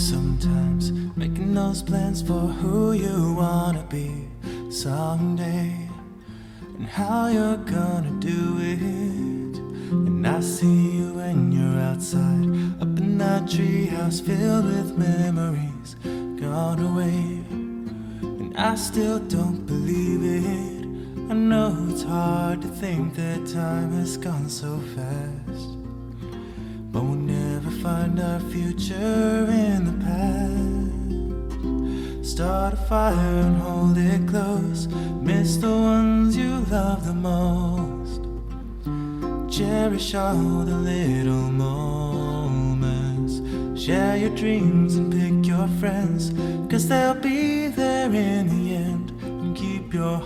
sometimes, making those plans for who you wanna be someday, and how you're gonna do it. And I see you when you're outside, up in that treehouse filled with memories gone away. And I still don't believe it. I know it's hard to think that time has gone so fast, but we'll never find our future in the past. Start a fire and hold it close. Miss the ones you love the most. Cherish all the little moments. Share your dreams and pick your friends, 'cause they'll be there in the end. And keep your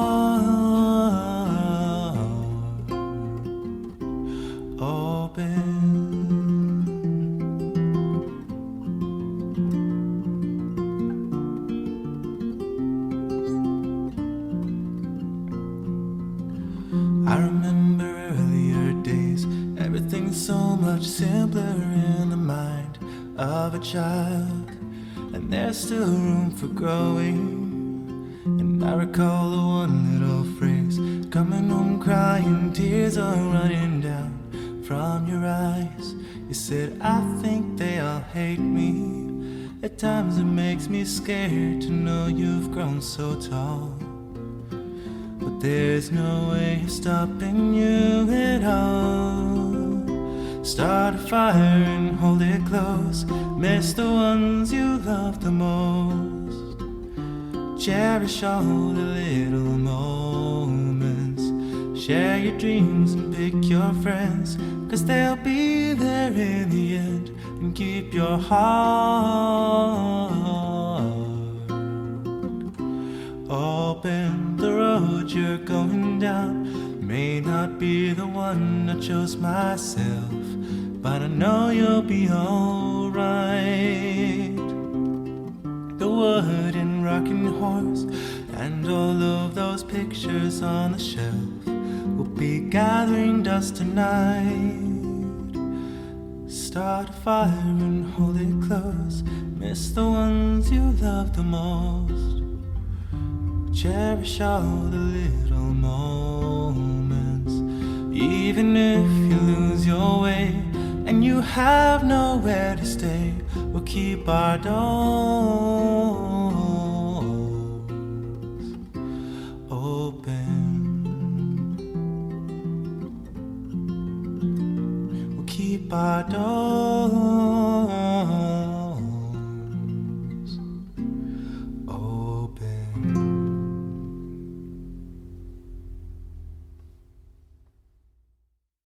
heart open. I remember earlier days, everything's so much simpler in the mind of a child, and there's still room for growing. And I recall the one little phrase, coming home crying, tears are running down from your eyes. You said, I think they all hate me. At times it makes me scared to know you've grown so tall, but there's no way of stopping you at all. Start a fire and hold it close. Miss the ones you love the most. Cherish all the little moments. Share your dreams and pick your friends, 'cause they'll be there in the end. And keep your heart open. The road you're going down may not be the one I chose myself, but I know you'll be alright. The wooden rocking horse and all of those pictures on the shelf will be gathering dust tonight. Start a fire and hold it close. Miss the ones you love the most. Cherish all the little moments. Even if you lose your way and you have nowhere to stay, we'll keep our doors open. We'll keep our doors